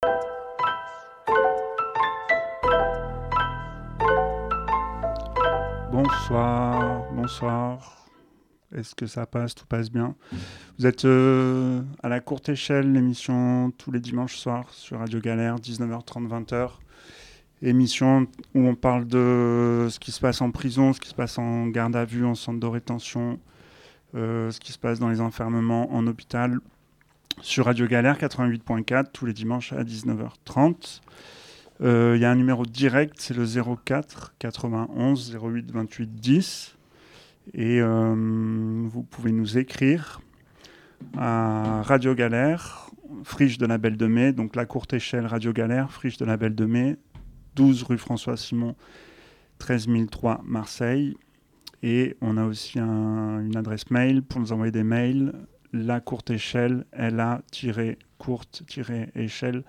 Bonsoir, bonsoir. Est-ce que ça passe, tout passe bien? Vous êtes à la courte échelle, l'émission tous les dimanches soirs sur Radio Galère, 19h30, 20h. Émission où on parle de ce qui se passe en prison, ce qui se passe en garde à vue, en centre de rétention, ce qui se passe dans les enfermements, en hôpital, sur Radio Galère 88.4, tous les dimanches à 19h30. Il y a un numéro direct, c'est le 04 91 08 28 10. Et vous pouvez nous écrire à Radio Galère, Friche de la Belle de Mai, donc la courte échelle Radio Galère, Friche de la Belle de Mai, 12 rue François Simon, 13 003 Marseille. Et on a aussi une adresse mail pour nous envoyer des mails, la courte échelle, la-courte-échelle,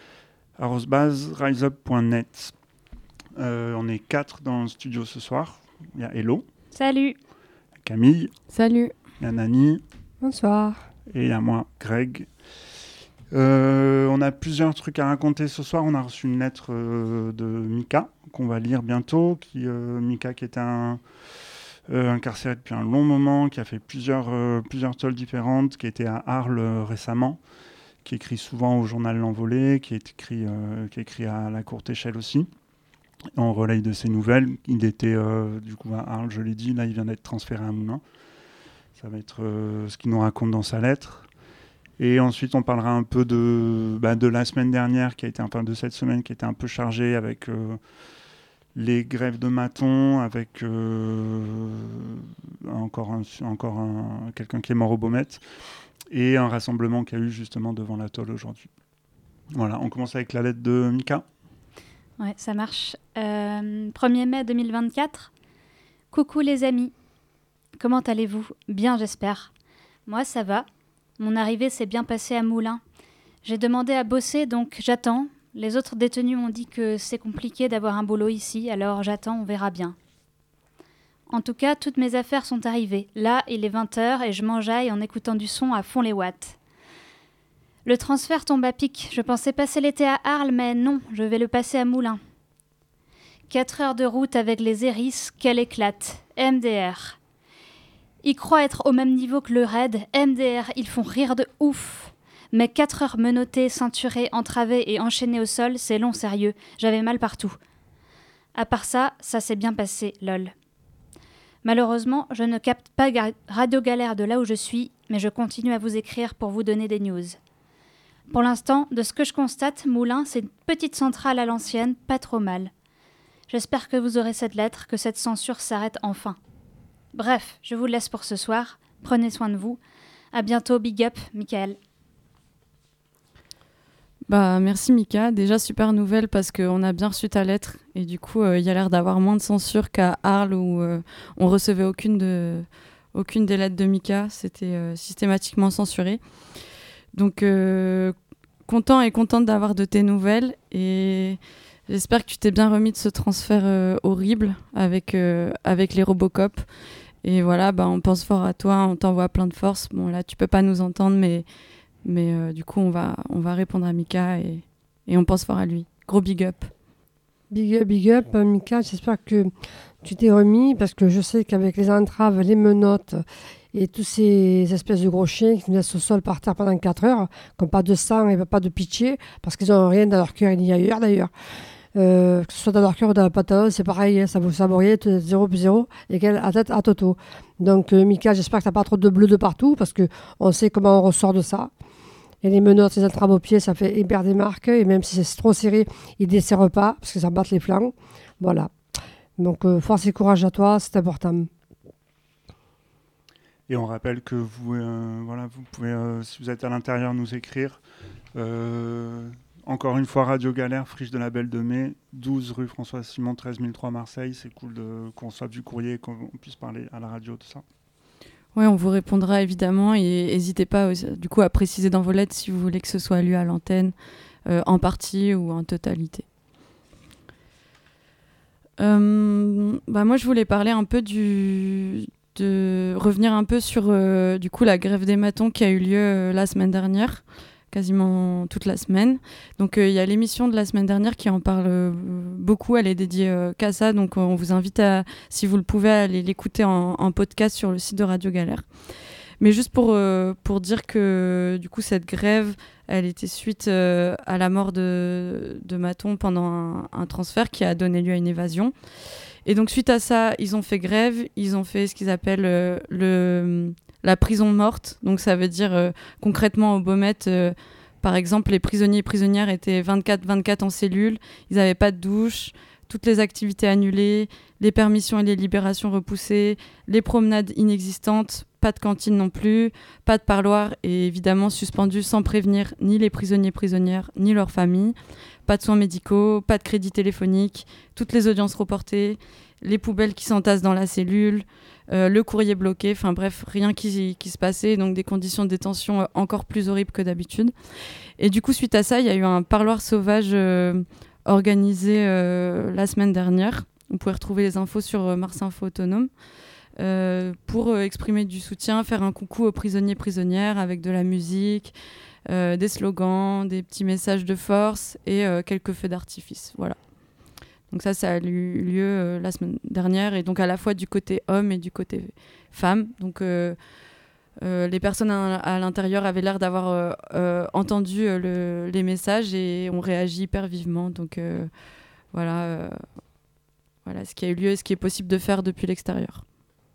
@riseup.net. On est 4 dans le studio ce soir. Il y a Hello. Salut. Camille. Salut. Il y a Nani. Bonsoir. Et il y a moi, Greg. On a plusieurs trucs à raconter ce soir. On a reçu une lettre de Mika qu'on va lire bientôt. Mika qui était incarcéré depuis un long moment, qui a fait plusieurs tolls différentes, qui était à Arles récemment, qui écrit souvent au journal L'Envolée, qui écrit à la courte échelle aussi. On relaye de ses nouvelles. Il était du coup à Arles, je l'ai dit. Là, il vient d'être transféré à Moulins. Ça va être ce qu'il nous raconte dans sa lettre. Et ensuite, on parlera un peu de la semaine dernière, de cette semaine, qui était un peu chargée avec les grèves de Maton, avec quelqu'un qui est mort au Baumette, et un rassemblement qu'il y a eu justement devant l'atoll aujourd'hui. Voilà, on commence avec la lettre de Mika. Ouais, ça marche. 1er mai 2024. Coucou les amis. Comment allez-vous? Bien, j'espère. Moi, ça va. Mon arrivée s'est bien passée à Moulins. J'ai demandé à bosser, donc j'attends. Les autres détenus m'ont dit que c'est compliqué d'avoir un boulot ici, alors j'attends, on verra bien. En tout cas, toutes mes affaires sont arrivées. Là, il est 20h et je m'enjaille en écoutant du son à fond les watts. Le transfert tombe à pic. Je pensais passer l'été à Arles, mais non, je vais le passer à Moulins. 4 heures de route avec les hérisses, qu'elle éclate. MDR. Ils croient être au même niveau que le raid. MDR, ils font rire de ouf. Mais 4 heures menottées, ceinturées, entravées et enchaînées au sol, c'est long, sérieux. J'avais mal partout. À part ça, ça s'est bien passé, lol. Malheureusement, je ne capte pas Radio Galère de là où je suis, mais je continue à vous écrire pour vous donner des news. Pour l'instant, de ce que je constate, Moulins, c'est une petite centrale à l'ancienne, pas trop mal. J'espère que vous aurez cette lettre, que cette censure s'arrête enfin. Bref, je vous laisse pour ce soir. Prenez soin de vous. À bientôt, big up, Michael. Merci Mika. Déjà, super nouvelle parce qu'on a bien reçu ta lettre. Et du coup, il y a l'air d'avoir moins de censure qu'à Arles où on recevait aucune des lettres de Mika. C'était systématiquement censuré. Donc, contente d'avoir de tes nouvelles et j'espère que tu t'es bien remis de ce transfert horrible avec les Robocop. Et voilà, on pense fort à toi, on t'envoie plein de force. Bon, là, tu peux pas nous entendre, mais du coup, on va répondre à Mika et on pense fort à lui. Gros big up. Big up, Mika, j'espère que tu t'es remis parce que je sais qu'avec les entraves, les menottes et tous ces espèces de gros chiens qui nous laissent au sol par terre pendant 4 heures, qui n'ont pas de sang et pas de pitié, parce qu'ils n'ont rien dans leur cœur ni ailleurs d'ailleurs. Que ce soit dans leur cœur ou dans la pantalon, c'est pareil, hein, ça vous saborient 0 plus 0 égale à tête à Toto. Donc Mika, j'espère que tu n'as pas trop de bleu de partout, parce qu'on sait comment on ressort de ça. Et les menottes, les entraves aux pieds, ça fait hyper des marques, et même si c'est trop serré, ils ne desserrent pas, parce que ça batte les flancs. Voilà. Donc force et courage à toi, c'est important. Et on rappelle que vous pouvez, si vous êtes à l'intérieur, nous écrire. Encore une fois, Radio Galère, Friche de la Belle de Mai, 12 rue François Simon, 13 003 Marseille. C'est cool qu'on reçoive du courrier et qu'on puisse parler à la radio, tout ça. Oui, on vous répondra évidemment et n'hésitez pas du coup à préciser dans vos lettres si vous voulez que ce soit lu à l'antenne, en partie ou en totalité. Moi, je voulais parler un peu revenir un peu sur du coup la grève des matons qui a eu lieu la semaine dernière, quasiment toute la semaine. Donc il y a l'émission de la semaine dernière qui en parle beaucoup, elle est dédiée qu'à ça, donc on vous invite à, si vous le pouvez, à aller l'écouter en podcast sur le site de Radio Galère. Mais juste pour dire que du coup cette grève, elle était suite à la mort de Maton pendant un transfert qui a donné lieu à une évasion. Et donc suite à ça, ils ont fait grève, ils ont fait ce qu'ils appellent la prison morte. Donc ça veut dire concrètement au Baumettes, par exemple, les prisonniers et prisonnières étaient 24/24 en cellule, ils n'avaient pas de douche, toutes les activités annulées, les permissions et les libérations repoussées, les promenades inexistantes, pas de cantine non plus, pas de parloir et évidemment suspendus sans prévenir ni les prisonniers et prisonnières ni leurs familles, pas de soins médicaux, pas de crédit téléphonique, toutes les audiences reportées, les poubelles qui s'entassent dans la cellule, le courrier bloqué, enfin bref, rien qui se passait, donc des conditions de détention encore plus horribles que d'habitude. Et du coup, suite à ça, il y a eu un parloir sauvage organisé la semaine dernière. Vous pouvez retrouver les infos sur Mars Info Autonome pour exprimer du soutien, faire un coucou aux prisonniers et prisonnières avec de la musique, des slogans, des petits messages de force et quelques feux d'artifice. Voilà. Donc ça a eu lieu la semaine dernière et donc à la fois du côté homme et du côté femme. Donc les personnes à l'intérieur avaient l'air d'avoir entendu les messages et ont réagi hyper vivement. Donc voilà ce qui a eu lieu et ce qui est possible de faire depuis l'extérieur.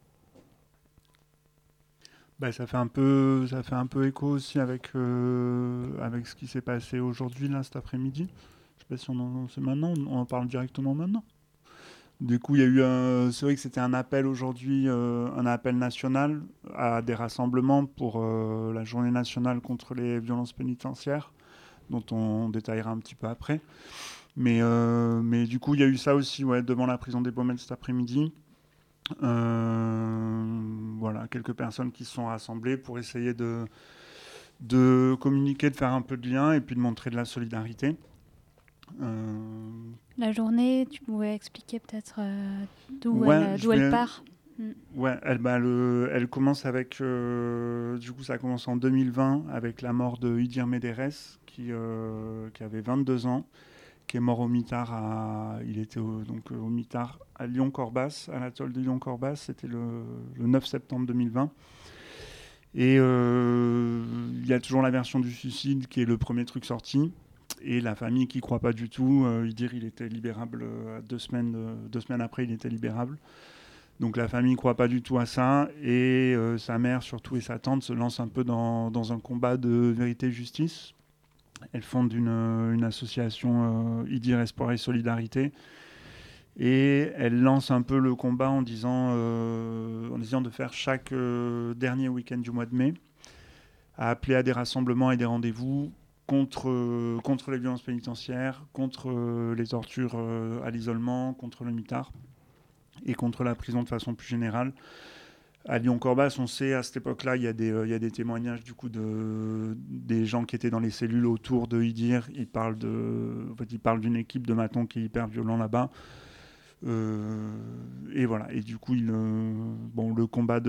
Bah, ça fait un peu écho aussi avec ce qui s'est passé aujourd'hui, là, cet après-midi. Je sais pas si c'est maintenant, on en parle directement maintenant. Du coup, il y a eu c'est vrai que c'était un appel aujourd'hui, un appel national à des rassemblements pour la journée nationale contre les violences pénitentiaires, dont on détaillera un petit peu après. Mais du coup, il y a eu ça aussi, devant la prison des Baumettes cet après-midi. Voilà, quelques personnes qui se sont rassemblées pour essayer de communiquer, de faire un peu de lien et puis de montrer de la solidarité. La journée, tu pourrais expliquer peut-être d'où elle part. Ouais, elle commence avec... du coup, ça commence en 2020 avec la mort de Idir Médérès, qui avait 22 ans, qui est mort au mitard. Il était au mitard à Lyon-Corbas, à l'atoll de Lyon-Corbas. C'était le 9 septembre 2020. Et il y a toujours la version du suicide qui est le premier truc sorti. Et la famille qui ne croit pas du tout. Idir, il était libérable 2 semaines après, il était libérable. Donc la famille ne croit pas du tout à ça. Et sa mère, surtout, et sa tante se lancent un peu dans un combat de vérité et justice. Elles fondent une association Idir Espoir et Solidarité. Et elles lancent un peu le combat en disant de faire chaque dernier week-end du mois de mai, à appeler à des rassemblements et des rendez-vous contre les violences pénitentiaires, contre les tortures à l'isolement, contre le mitard et contre la prison de façon plus générale. À Lyon-Corbas, on sait, à cette époque-là, il y a des témoignages du coup des gens qui étaient dans les cellules autour de Idir. Ils parlent d'une équipe de Maton qui est hyper violent là-bas. Et voilà. Et du coup, le combat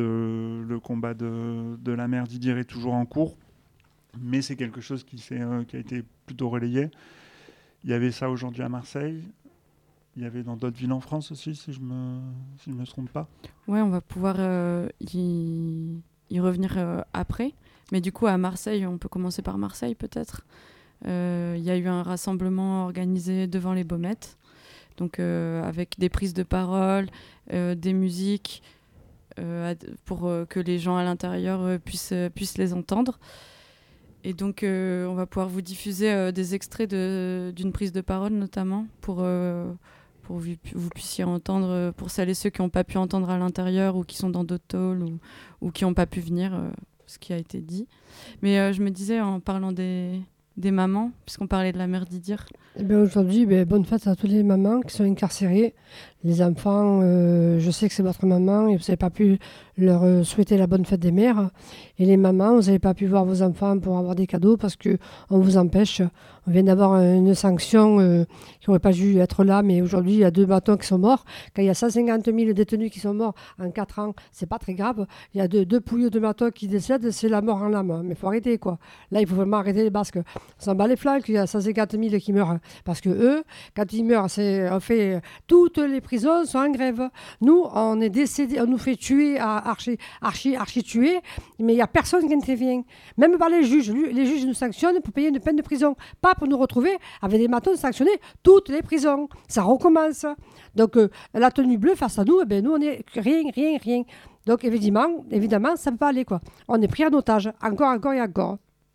de la mère d'Idir est toujours en cours, mais c'est quelque chose qui a été plutôt relayé. Il y avait ça aujourd'hui à Marseille. Il y avait dans d'autres villes en France aussi, si je me trompe pas. Ouais, on va pouvoir y revenir après. Mais du coup, à Marseille, on peut commencer par Marseille peut-être. Il y a eu un rassemblement organisé devant les Baumettes, donc avec des prises de parole, des musiques, pour que les gens à l'intérieur puissent les entendre. Et donc, on va pouvoir vous diffuser des extraits d'une prise de parole, notamment, pour que vous puissiez entendre, pour celles et ceux qui n'ont pas pu entendre à l'intérieur ou qui sont dans d'autres talls ou qui n'ont pas pu venir, ce qui a été dit. Mais je me disais, en parlant des des mamans, puisqu'on parlait de la mère d'Idir. Eh bien, aujourd'hui, bonne fête à toutes les mamans qui sont incarcérées. Les enfants, je sais que c'est votre maman et vous n'avez pas pu leur souhaiter la bonne fête des mères. Et les mamans, vous n'avez pas pu voir vos enfants pour avoir des cadeaux parce qu'on vous empêche. On vient d'avoir une sanction qui n'aurait pas dû être là, mais aujourd'hui, il y a 2 bâtons qui sont morts. Quand il y a 150 000 détenus qui sont morts en 4 ans, c'est pas très grave. Il y a 2 pouilles de bâtons qui décèdent, c'est la mort en l'âme. Mais il faut arrêter, quoi. Là, il faut vraiment arrêter les basques. On s'en bat les flancs qu'il y a 150 000 qui meurent. Parce que eux, quand ils meurent, on fait toutes les prisons sont en grève. Nous, on est décédés, on nous fait tuer, archi tuer, mais il n'y a personne qui intervient. Même par les juges. Les juges nous sanctionnent pour payer une peine de prison. Pas pour nous retrouver avec des matons sanctionnés toutes les prisons. Ça recommence. Donc, la tenue bleue face à nous, nous, on est rien. Donc, évidemment, ça ne peut pas aller, quoi. On est pris en otage, encore et encore.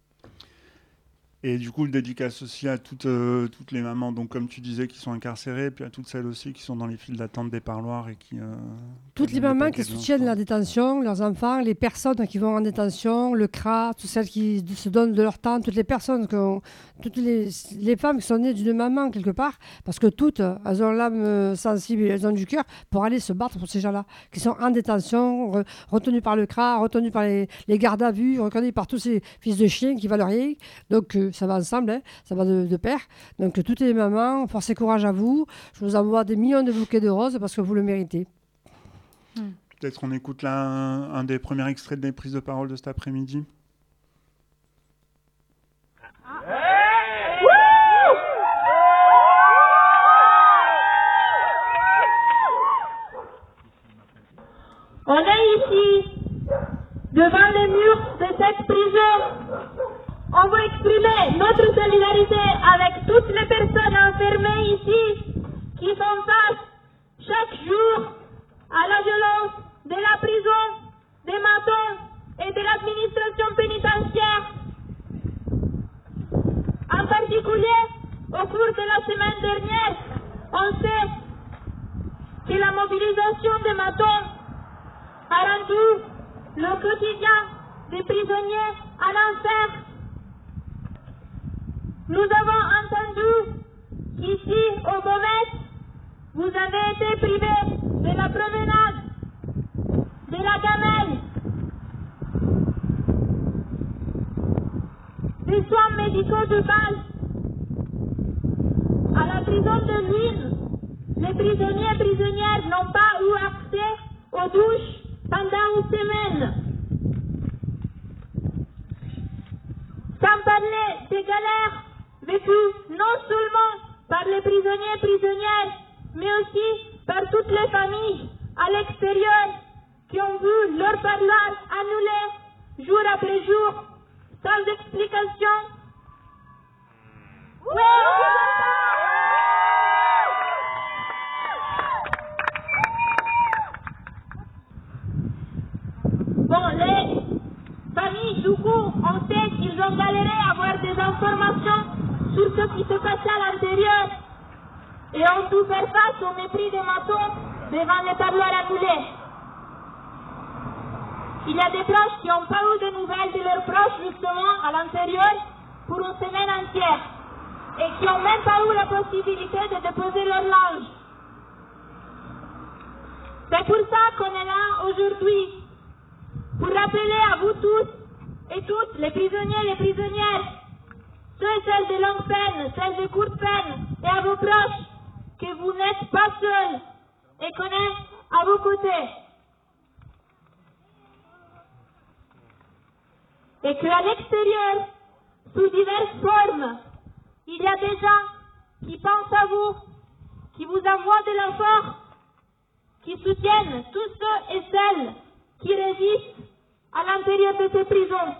Et du coup, le dédicace aussi à toutes les mamans, donc comme tu disais, qui sont incarcérées, puis à toutes celles aussi qui sont dans les files d'attente des parloirs et qui... toutes les mamans qui soutiennent la détention, leurs enfants, les personnes qui vont en détention, le CRA, toutes celles qui se donnent de leur temps, toutes les personnes, toutes les femmes qui sont nées d'une maman quelque part, parce que toutes, elles ont l'âme sensible, elles ont du cœur pour aller se battre pour ces gens-là, qui sont en détention, retenus par le CRA, retenus par les gardes à vue, retenus par tous ces fils de chiens qui valent rien. Donc, ça va ensemble, ça va de pair. Donc toutes les mamans, force et courage à vous. Je vous envoie des millions de bouquets de roses parce que vous le méritez. Peut-être on écoute là un des premiers extraits des prises de parole de cet après-midi. On est ici, devant les murs de cette prison. On veut exprimer notre solidarité avec toutes les personnes enfermées ici qui font face chaque jour à la violence de la prison, des matons et de l'administration pénitentiaire. En particulier, au cours de la semaine dernière, on sait que la mobilisation des matons a rendu le quotidien des prisonniers à l'enfer. Nous avons entendu qu'ici, au Beauvais, vous avez été privés de la promenade, de la gamelle, des soins médicaux de base. À la prison de Luynes, les prisonniers et prisonnières n'ont pas eu accès aux douches pendant une semaine. Sans parler des galères vécues non seulement par les prisonniers et prisonnières, mais aussi par toutes les familles à l'extérieur qui ont vu leur parloir annulé jour après jour, sans explication. Bon, les familles, du coup, on sait qu'ils ont galéré à avoir des informations sur ce qui se passait à l'intérieur et ont dû faire face au mépris des matons devant les parloirs annulés. Il y a des proches qui n'ont pas eu de nouvelles de leurs proches justement à l'intérieur pour une semaine entière et qui n'ont même pas eu la possibilité de déposer leur linge. C'est pour ça qu'on est là aujourd'hui, pour rappeler à vous tous et toutes, les prisonniers et les prisonnières, ceux et celles de longue peine, celles de courte peine, et à vos proches, que vous n'êtes pas seuls et qu'on est à vos côtés. Et qu'à l'extérieur, sous diverses formes, il y a des gens qui pensent à vous, qui vous envoient de la force, qui soutiennent tous ceux et celles qui résistent à l'intérieur de ces prisons.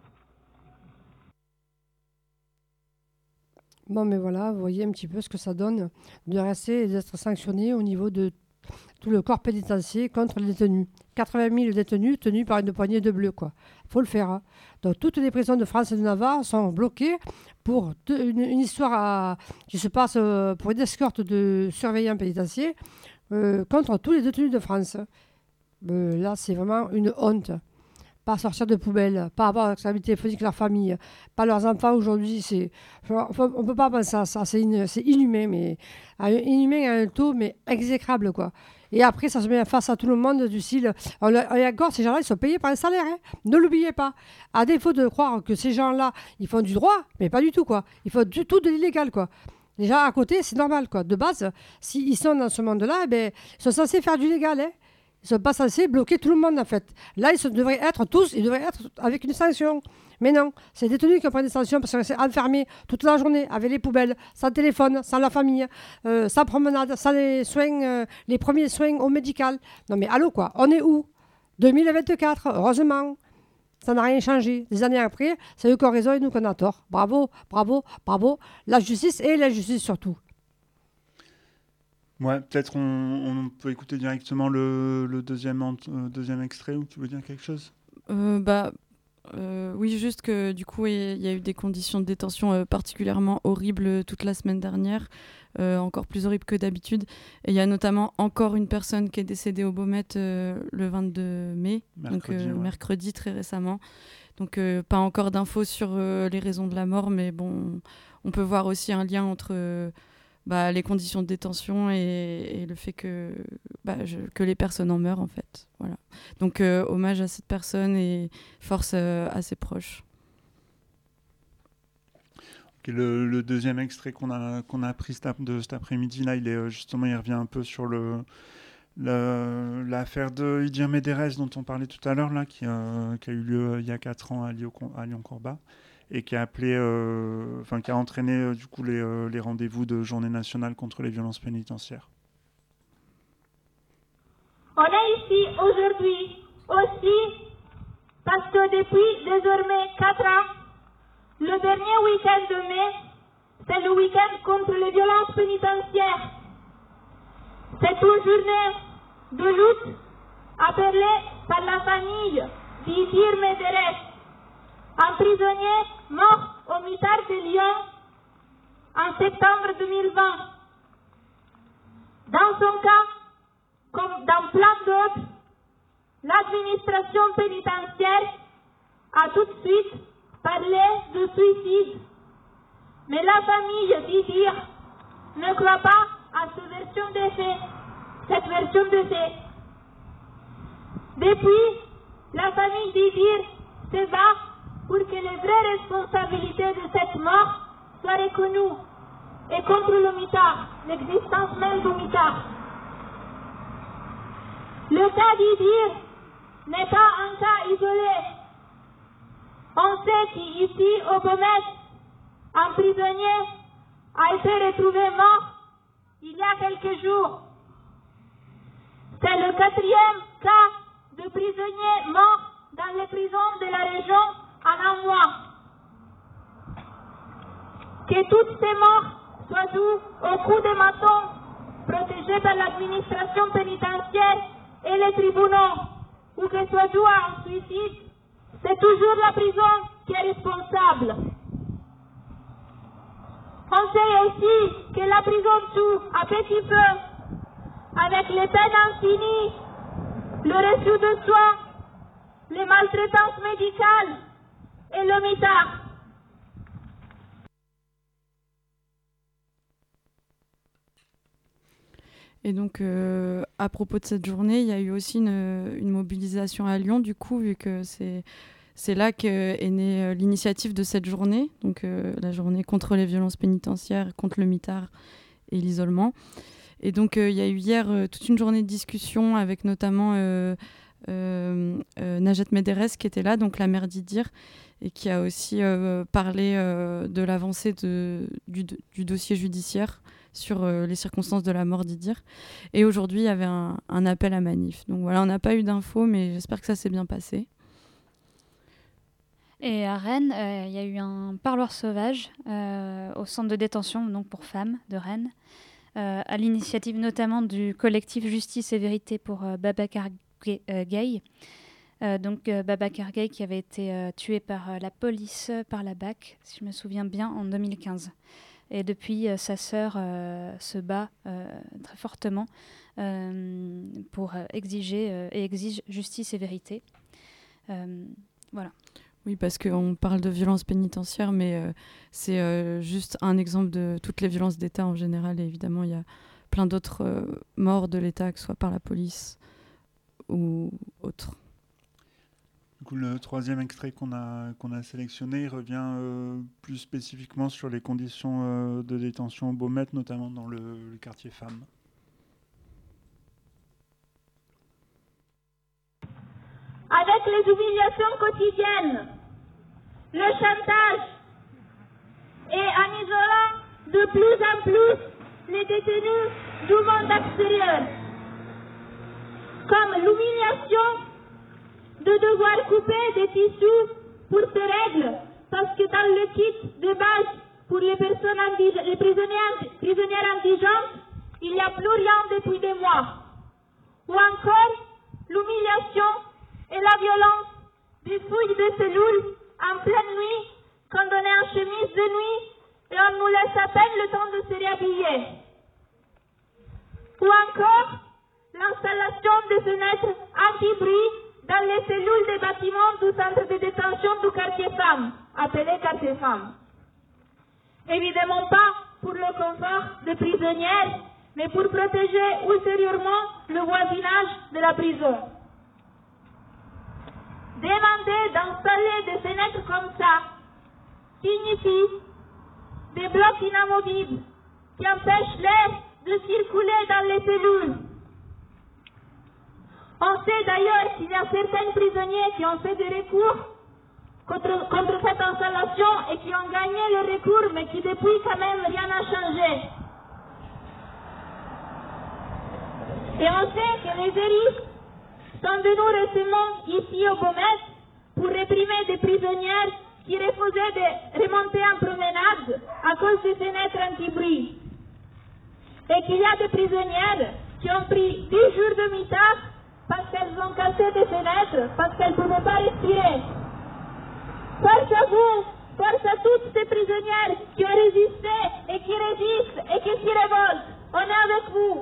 Bon, mais voilà, vous voyez un petit peu ce que ça donne de rester et d'être sanctionné au niveau de tout le corps pénitentiaire contre les détenus. 80 000 détenus tenus par une poignée de bleus, quoi. Il faut le faire. Hein. Donc, toutes les prisons de France et de Navarre sont bloquées pour une histoire qui se passe pour une escorte de surveillants pénitentiaires contre tous les détenus de France. Là, c'est vraiment une honte. pas sortir de poubelle, pas avoir accès téléphonique avec leur famille, pas leurs enfants aujourd'hui. On peut pas penser à ça, c'est inhumain, mais inhumain à un taux mais exécrable, quoi. Et après, ça se met face à tout le monde du style. Et encore, ces gens-là, ils sont payés par un salaire. Hein. Ne l'oubliez pas. À défaut de croire que ces gens-là, ils font du droit, mais pas du tout, quoi. Ils font du tout de l'illégal, quoi. Déjà, à côté, c'est normal, quoi. De base, s'ils sont dans ce monde-là, ils sont censés faire du légal, hein. Ils ne sont pas censés bloquer tout le monde, en fait. Là, ils devraient être avec une sanction. Mais non, c'est des détenus qui ont pris des sanctions parce qu'ils sont enfermés toute la journée avec les poubelles, sans téléphone, sans la famille, sans promenade, sans les soins, les premiers soins au médical. Non mais allô, quoi, on est où ? 2024, heureusement. Ça n'a rien changé. Des années après, c'est eux qui ont raison et nous qu'on a tort. Bravo, bravo, bravo. La justice et l'injustice surtout. Ouais, peut-être on peut écouter directement le deuxième extrait, ou tu veux dire quelque chose ? Oui, juste que du coup, il y a eu des conditions de détention particulièrement horribles toute la semaine dernière, encore plus horribles que d'habitude. Et il y a notamment encore une personne qui est décédée au Beaumet le 22 mai, mercredi très récemment. Donc pas encore d'infos sur les raisons de la mort, mais bon, on peut voir aussi un lien entre les conditions de détention et le fait que les personnes en meurent, en fait. Voilà. Donc, hommage à cette personne et force à ses proches. Okay, le deuxième extrait qu'on a pris de cet après-midi, là, il revient un peu sur l'affaire de Idir Médérès dont on parlait tout à l'heure, là, qui a eu lieu il y a 4 ans à Lyon-Corba. Et qui a qui a entraîné du coup les rendez-vous de Journée nationale contre les violences pénitentiaires. On est ici aujourd'hui aussi parce que depuis désormais 4 ans, le dernier week-end de mai, c'est le week-end contre les violences pénitentiaires. C'est une journée de lutte appelée par la famille d'Idir Médérès, un prisonnier mort au mitard de Lyon en septembre 2020. Dans son cas, comme dans plein d'autres, l'administration pénitentiaire a tout de suite parlé de suicide. Mais la famille d'Idir ne croit pas à cette version de fait. Depuis, la famille d'Idir se bat pour que les vraies responsabilités de cette mort soient reconnues et contre le mitard, l'existence même du mitard. Le cas d'Idir n'est pas un cas isolé. On sait qu'ici, au Beaumet, un prisonnier a été retrouvé mort il y a quelques jours. C'est le 4e cas de prisonnier mort dans les prisons de la région en un mois. Que toutes ces morts soient dues au coup de marteau protégé par l'administration pénitentiaire et les tribunaux, ou que soit dû à un suicide, c'est toujours la prison qui est responsable. On sait aussi que la prison tue à petit feu, avec les peines infinies, le refus de soins, les maltraitances médicales et le mitard. Et donc, à propos de cette journée, il y a eu aussi une mobilisation à Lyon, du coup, vu que c'est là qu'est née l'initiative de cette journée, donc la journée contre les violences pénitentiaires, contre le mitard et l'isolement. Et donc, il y a eu hier toute une journée de discussion avec notamment Najat Médérès qui était là, donc la maire d'Idir, et qui a aussi parlé de l'avancée du dossier judiciaire sur les circonstances de la mort d'Idir. Et aujourd'hui, il y avait un appel à manif. Donc voilà, on n'a pas eu d'infos, mais j'espère que ça s'est bien passé. Et à Rennes, il y a eu un parloir sauvage au centre de détention donc pour femmes de Rennes, à l'initiative notamment du collectif Justice et Vérité pour Babacar Gaye. Babacar Gaye qui avait été tué par la police, par la BAC, si je me souviens bien, en 2015. Et depuis, sa sœur se bat très fortement pour exige justice et vérité. Voilà. Oui, parce qu'on parle de violence pénitentiaire, mais c'est juste un exemple de toutes les violences d'État en général. Et évidemment, il y a plein d'autres morts de l'État, que ce soit par la police ou autre. Du coup, le troisième extrait qu'on a sélectionné revient plus spécifiquement sur les conditions de détention au Baumette, notamment dans le quartier femmes. Avec les humiliations quotidiennes, le chantage et en isolant de plus en plus les détenus du monde extérieur, comme l'humiliation de devoir couper des tissus pour ces règles, parce que dans le kit de base pour les personnes les prisonnières indigentes, il n'y a plus rien depuis des mois. Ou encore l'humiliation et la violence des fouilles de cellules en pleine nuit, quand on est en chemise de nuit et on nous laisse à peine le temps de se réhabiller. Ou encore l'installation de fenêtres anti-bruit dans les cellules des bâtiments du centre de détention du quartier femmes, appelé quartier femmes. Évidemment pas pour le confort des prisonnières, mais pour protéger ultérieurement le voisinage de la prison. Demander d'installer des fenêtres comme ça signifie des blocs inamovibles qui empêchent l'air de circuler dans les cellules. On sait d'ailleurs qu'il y a certains prisonniers qui ont fait des recours contre cette installation et qui ont gagné le recours, mais qui depuis quand même rien n'a changé. Et on sait que les hérisses sont venus récemment ici au Baumette pour réprimer des prisonnières qui refusaient de remonter en promenade à cause des fenêtres anti-bruit. Et qu'il y a des prisonnières qui ont pris 10 jours de mitard parce qu'elles ont cassé des fenêtres, parce qu'elles ne pouvaient pas respirer. Force à vous, force à toutes ces prisonnières qui ont résisté et qui résistent et qui s'y révoltent. On est avec vous.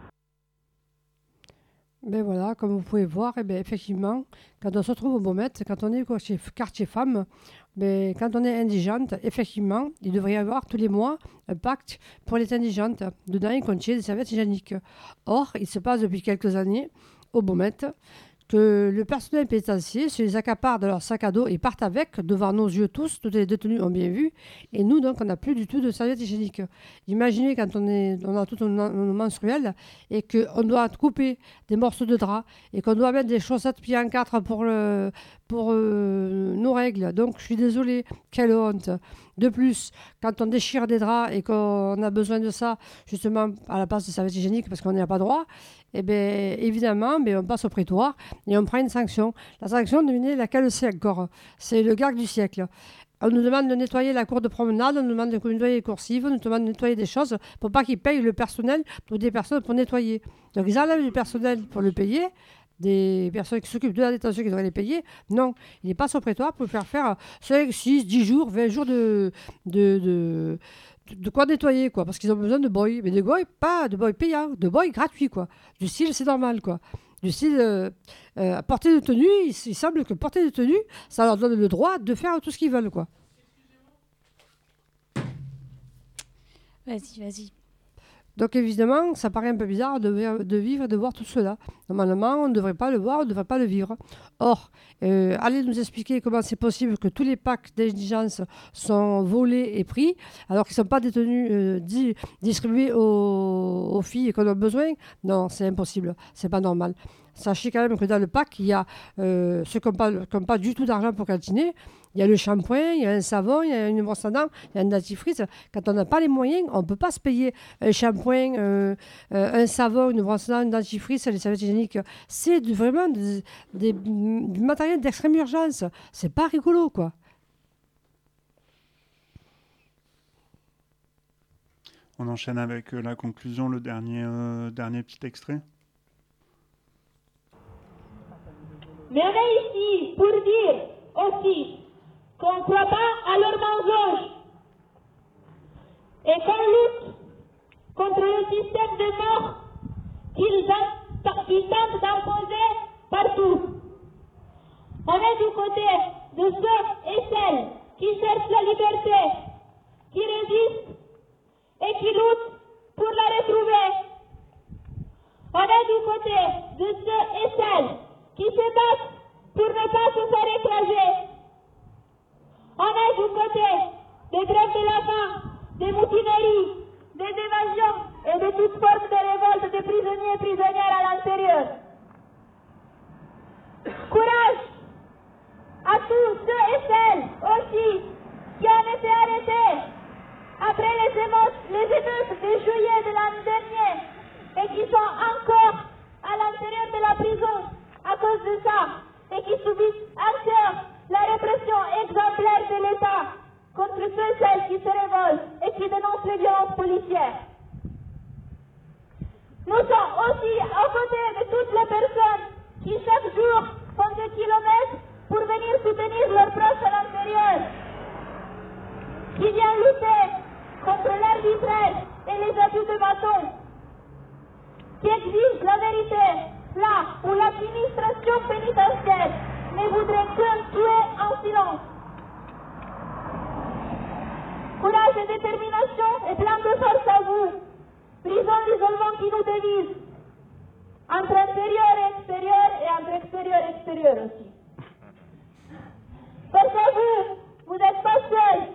Ben voilà, comme vous pouvez voir, eh ben effectivement, quand on se trouve au Baumette, quand on est au quartier femmes, ben, quand on est indigente, effectivement, il devrait y avoir tous les mois un pacte pour les indigentes. Dedans, il contient des serviettes hygiéniques. Or, il se passe depuis quelques années au Baumette que le personnel pénitentiaire se les accapare de leur sac à dos et partent avec, devant nos yeux tous les détenus ont bien vu, et nous, donc, on n'a plus du tout de serviettes hygiéniques. Imaginez quand on a toutes nos menstruelles et qu'on doit couper des morceaux de drap et qu'on doit mettre des chaussettes pieds en quatre pour nos règles. Donc, je suis désolée, quelle honte. De plus, quand on déchire des draps et qu'on a besoin de ça, justement, à la place de serviettes hygiéniques, parce qu'on n'y a pas droit, eh bien, évidemment, on passe au prétoire et on prend une sanction. La sanction, devinez laquelle c'est encore. C'est le gag du siècle. On nous demande de nettoyer la cour de promenade, on nous demande de nettoyer les coursives, on nous demande de nettoyer des choses pour pas qu'ils payent le personnel pour des personnes pour nettoyer. Donc, ils enlèvent du personnel pour le payer. Des personnes qui s'occupent de la détention qui devraient les payer. Non, il n'est pas sur prétoire pour faire 5, 6, 10 jours, 20 jours de quoi nettoyer, quoi, parce qu'ils ont besoin de boy. Mais de boy, pas de boy payant, de boy gratuit, quoi. Du style, c'est normal, quoi. Du style, porter de tenue, il semble que porter de tenue, ça leur donne le droit de faire tout ce qu'ils veulent, quoi. Vas-y. Donc évidemment, ça paraît un peu bizarre de vivre et de voir tout cela. Normalement, on ne devrait pas le voir, on ne devrait pas le vivre. Or, allez nous expliquer comment c'est possible que tous les packs d'indigence sont volés et pris, alors qu'ils ne sont pas détenus, distribués aux filles qu'on a besoin. Non, c'est impossible, c'est pas normal. Sachez quand même que dans le pack, il y a ceux qui n'ont pas du tout d'argent pour cantiner. Il y a le shampoing, il y a un savon, il y a une brosse à dents, il y a un dentifrice. Quand on n'a pas les moyens, on ne peut pas se payer un shampoing, un savon, une brosse à dents, un dentifrice, les serviettes hygiéniques. C'est vraiment du matériel d'extrême urgence. C'est pas rigolo, quoi. On enchaîne avec la conclusion, le dernier petit extrait. Mais on est ici pour dire aussi qu'on ne croit pas à leur mensonge et qu'on lutte contre le système de mort qu'ils tentent d'imposer partout. On est du côté de ceux et celles qui cherchent la liberté, qui résistent et qui luttent pour la retrouver. On est du côté de ceux et celles qui se battent pour ne pas se faire écraser. On est du côté des grèves de la faim, des mutineries, des évasions et de toutes formes de révolte des prisonniers et prisonnières à l'intérieur. Courage à tous ceux et celles aussi qui ont été arrêtés après les émeutes de juillet de l'an dernier et qui sont encore à l'intérieur de la prison à cause de ça et qui subissent encore la répression exemplaire de l'État contre ceux et celles qui se révoltent et qui dénoncent les violences policières. Nous sommes aussi aux côtés de toutes les personnes qui chaque jour font des kilomètres pour venir soutenir leurs proches à l'intérieur, qui viennent lutter contre l'arbitraire et les abus de bâton, qui exigent la vérité là où l'administration pénitentiaire ne voudrait que tuer en silence. Courage et détermination et plein de force à vous. Prison l'isolement qui nous divise. Entre intérieur et extérieur et entre extérieur et extérieur aussi. Parce que vous n'êtes pas seuls.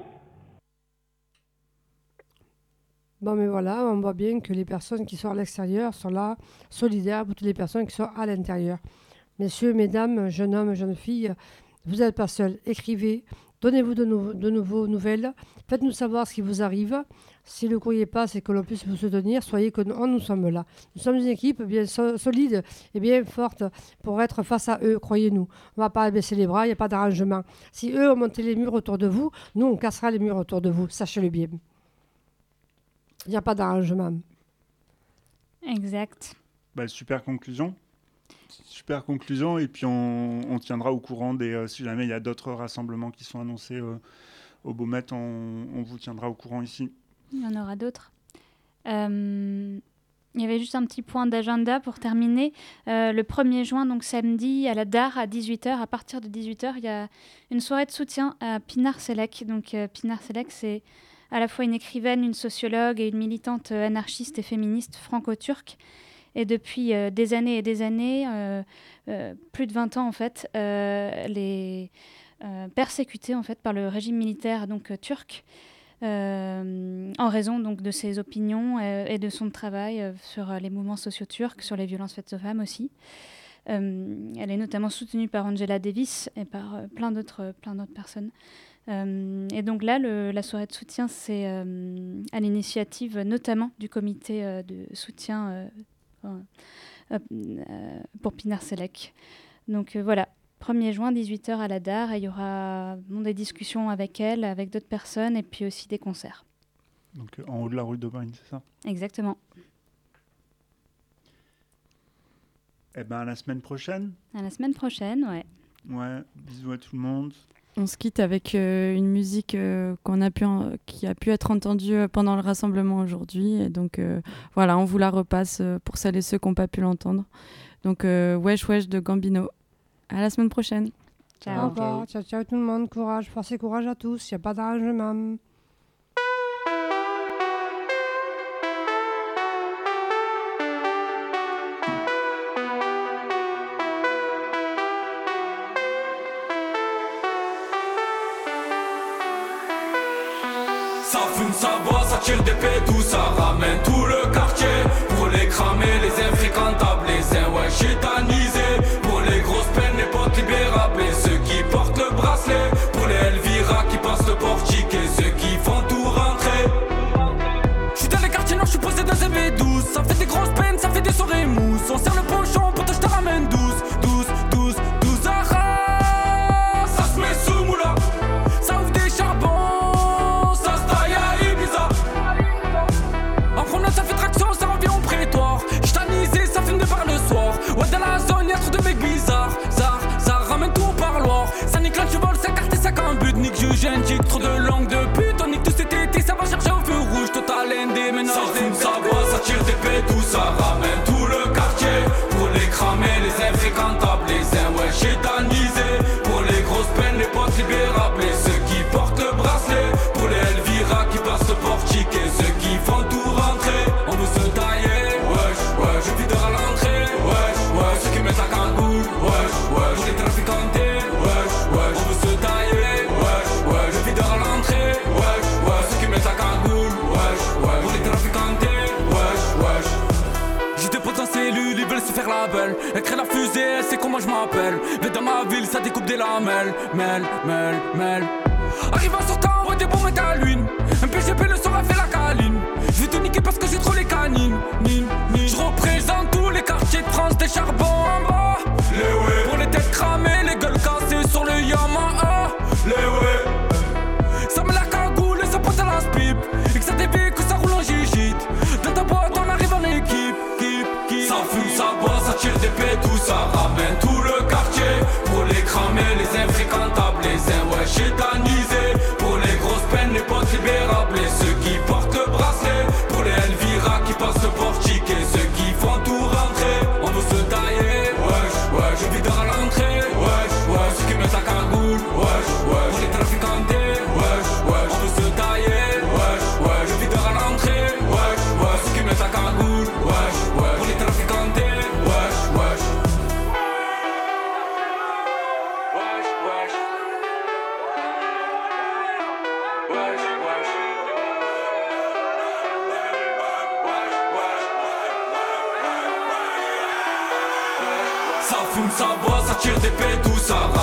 Bon, mais voilà, on voit bien que les personnes qui sont à l'extérieur sont là, solidaires pour toutes les personnes qui sont à l'intérieur. Messieurs, mesdames, jeunes hommes, jeunes filles, vous n'êtes pas seuls. Écrivez, donnez-vous de nouveaux nouvelles, faites-nous savoir ce qui vous arrive. Si le courrier passe et que l'on puisse vous soutenir, soyez que nous sommes là. Nous sommes une équipe bien solide et bien forte pour être face à eux, croyez-nous. On ne va pas baisser les bras, il n'y a pas d'arrangement. Si eux ont monté les murs autour de vous, nous on cassera les murs autour de vous, sachez-le bien. Il n'y a pas d'arrangement. Exact. Super conclusion. Super conclusion. Et puis on tiendra au courant si jamais il y a d'autres rassemblements qui sont annoncés au Baumettes, on vous tiendra au courant ici. Il y en aura d'autres. Il y avait juste un petit point d'agenda pour terminer. Le 1er juin, donc samedi, à la DAR, à 18h, à partir de 18h, il y a une soirée de soutien à Pinar Selek. Donc Pinar Selek, c'est à la fois une écrivaine, une sociologue et une militante anarchiste et féministe franco-turque. Et depuis des années et des années, plus de 20 ans en fait, elle est persécutée en fait, par le régime militaire donc, turc en raison donc, de ses opinions et de son travail sur les mouvements sociaux turcs, sur les violences faites aux femmes aussi. Elle est notamment soutenue par Angela Davis et par plein d'autres personnes. Et donc là, la soirée de soutien, c'est à l'initiative notamment du comité de soutien pour Pinar Selek. Donc voilà, 1er juin, 18h à la DAR, et il y aura des discussions avec elle, avec d'autres personnes, et puis aussi des concerts. Donc en haut de la rue d'Aubagne, c'est ça ? Exactement. Eh bien, à la semaine prochaine. À la semaine prochaine, ouais. Ouais, bisous à tout le monde. On se quitte avec une musique qui a pu être entendue pendant le rassemblement aujourd'hui. Et donc voilà, on vous la repasse pour celles et ceux qui n'ont pas pu l'entendre. Donc Wesh Wesh de Gambino. À la semaine prochaine. Ciao. Au revoir, ciao tout le monde, courage, force et courage à tous, il n'y a pas d'arrangement. Ça fume, ça boit, ça tire des pédous, ça ramène tout le quartier. Pour les cramer, les infréquentables, les ouais chétanisés. Pour les grosses peines, les potes libérables et ceux qui portent le bracelet. Pour les Elvira qui passent le portique et ceux qui font tout rentrer. J'suis dans les quartiers, non j'suis posé dans un V12. Ça fait des grosses peines, ça fait des soirées mousses. On serre le pochon, pour je te ramène 12 arras. Ça se met sous moula, ça ouvre des charbons. Ça fait traction, ça revient au prétoire. J'tanisé, ça fume de par le soir. Ouais, dans la zone, y'a trop de mecs bizarres. Ça ramène tout au parloir. Ça nique la cheval, ça carte et ça but. Nique juge, indique trop de langue de pute. On nique tout cet été, ça va chercher au feu rouge. Total ND, ménage. Ça fume, ça boit, ça tire des pédous. Ça ramène tout le quartier. Pour les cramer, les infréquentables, les ouais chétanisés. Pour les Elle crée la fusée, elle sait comment je m'appelle. Mais dans ma ville, ça découpe des lamelles. Mel. Arrivant sur temps, ouais, des bons mettent à l'huile. Un PGP le soir, a fait la câline. Je vais tout niquer parce que j'ai trop les canines. Je représente tous les quartiers de France, des charbons en bas. Les ouais. Pour les têtes cramées, les gueules cassées sur le Yamaha. Les ouais. Ça met la cagoule et ça pointe à la spipe. Et que ça dévie, que ça roule en gigite. Dans ta boîte, on arrive en équipe. Ça fume, ça boit, ça tire des pets, tout ça ramène tout le quartier. Pour les cramer, les infréquentables, les ouais chétanisés. Pour les grosses peines, les potes libérables. Et ceux qui portent le bracelet. Pour les Elvira qui passent le portique. Et ceux qui font tout rentrer. On veut se tailler, ouais, je vis dans l'entrée. Ouais, ceux qui mettent la cagoule, ouais, pour les traficantés, ouais, on veut se tailler, ouais, je vis dans l'entrée. Ouais, ceux qui mettent la cagoule, ouais, pour les traficantés, ouais. Ça fume, ça boit, ça tire des pets, tout ça